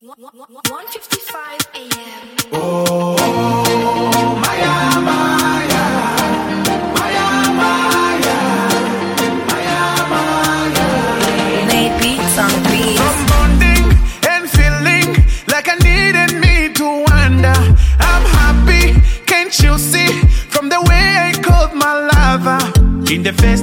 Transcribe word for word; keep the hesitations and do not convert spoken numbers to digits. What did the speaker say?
one fifty-five a m Oh, Maya, Maya, Maya, Maya, Maya, Maya. Made beats on the beat. From bonding and feeling like I needed me to wander. I'm happy, can't you see? From the way I called my lover in the face.